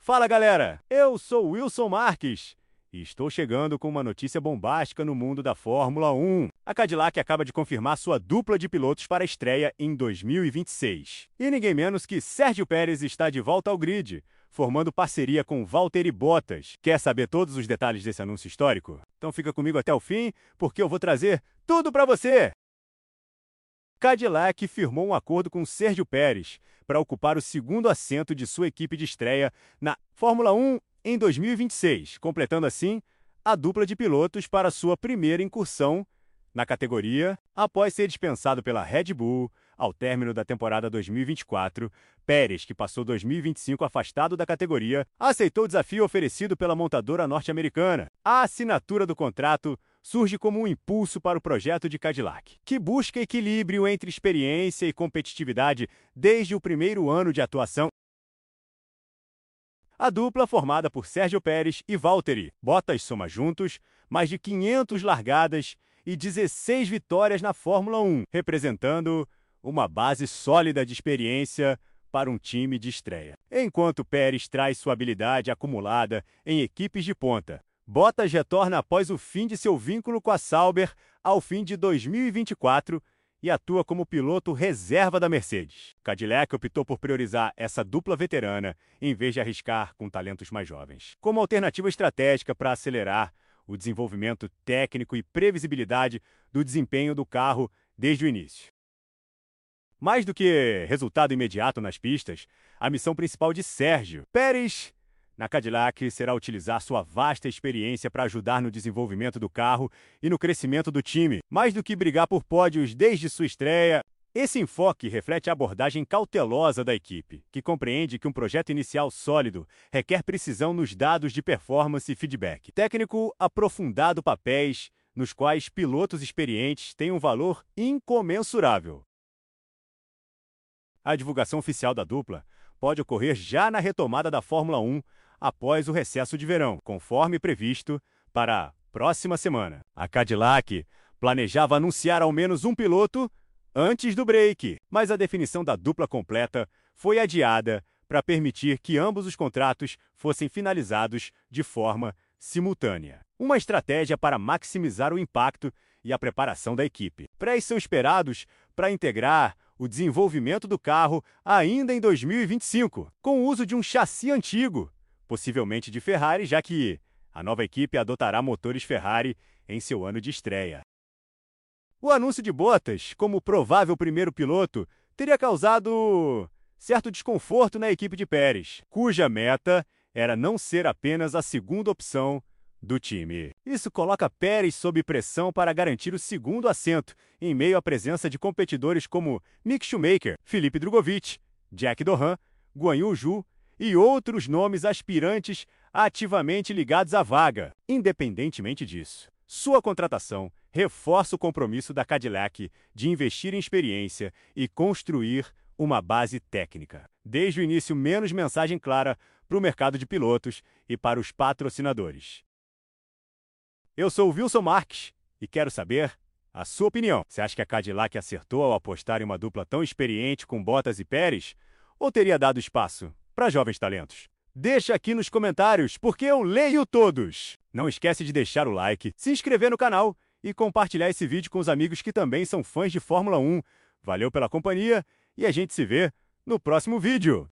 Fala galera, eu sou Wilson Marques e estou chegando com uma notícia bombástica no mundo da Fórmula 1. A Cadillac acaba de confirmar sua dupla de pilotos para a estreia em 2026. E ninguém menos que Sérgio Pérez está de volta ao grid, formando parceria com Valtteri Bottas. Quer saber todos os detalhes desse anúncio histórico? Então fica comigo até o fim, porque eu vou trazer tudo para você! Cadillac firmou um acordo com Sérgio Pérez para ocupar o segundo assento de sua equipe de estreia na Fórmula 1 em 2026, completando assim a dupla de pilotos para sua primeira incursão na categoria. Após ser dispensado pela Red Bull ao término da temporada 2024, Pérez, que passou 2025 afastado da categoria, aceitou o desafio oferecido pela montadora norte-americana. A assinatura do contrato surge como um impulso para o projeto de Cadillac, que busca equilíbrio entre experiência e competitividade desde o primeiro ano de atuação. A dupla, formada por Sérgio Pérez e Valtteri Bottas, soma juntos mais de 500 largadas e 16 vitórias na Fórmula 1, representando uma base sólida de experiência para um time de estreia. Enquanto Pérez traz sua habilidade acumulada em equipes de ponta, Bottas retorna após o fim de seu vínculo com a Sauber ao fim de 2024 e atua como piloto reserva da Mercedes. Cadillac optou por priorizar essa dupla veterana em vez de arriscar com talentos mais jovens, como alternativa estratégica para acelerar o desenvolvimento técnico e previsibilidade do desempenho do carro desde o início. Mais do que resultado imediato nas pistas, a missão principal de Sérgio Pérez na Cadillac será utilizar sua vasta experiência para ajudar no desenvolvimento do carro e no crescimento do time. Mais do que brigar por pódios desde sua estreia, esse enfoque reflete a abordagem cautelosa da equipe, que compreende que um projeto inicial sólido requer precisão nos dados de performance e feedback técnico aprofundado, papéis nos quais pilotos experientes têm um valor incomensurável. A divulgação oficial da dupla pode ocorrer já na retomada da Fórmula 1 após o recesso de verão, conforme previsto para a próxima semana. A Cadillac planejava anunciar ao menos um piloto antes do break, mas a definição da dupla completa foi adiada para permitir que ambos os contratos fossem finalizados de forma simultânea. Uma estratégia para maximizar o impacto e a preparação da equipe. Pré são esperados para integrar o desenvolvimento do carro ainda em 2025, com o uso de um chassi antigo, possivelmente de Ferrari, já que a nova equipe adotará motores Ferrari em seu ano de estreia. O anúncio de Bottas como provável primeiro piloto teria causado certo desconforto na equipe de Pérez, cuja meta era não ser apenas a segunda opção do time. Isso coloca Pérez sob pressão para garantir o segundo assento, em meio à presença de competidores como Mick Schumacher, Felipe Drugovich, Jack Dohan, Guan Yu Zhu e outros nomes aspirantes ativamente ligados à vaga. Independentemente disso, sua contratação reforça o compromisso da Cadillac de investir em experiência e construir uma base técnica. Desde o início, menos mensagem clara para o mercado de pilotos e para os patrocinadores. Eu sou o Wilson Marques e quero saber a sua opinião. Você acha que a Cadillac acertou ao apostar em uma dupla tão experiente com Bottas e Pérez? Ou teria dado espaço para jovens talentos? Deixa aqui nos comentários, porque eu leio todos! Não esquece de deixar o like, se inscrever no canal e compartilhar esse vídeo com os amigos que também são fãs de Fórmula 1. Valeu pela companhia e a gente se vê no próximo vídeo!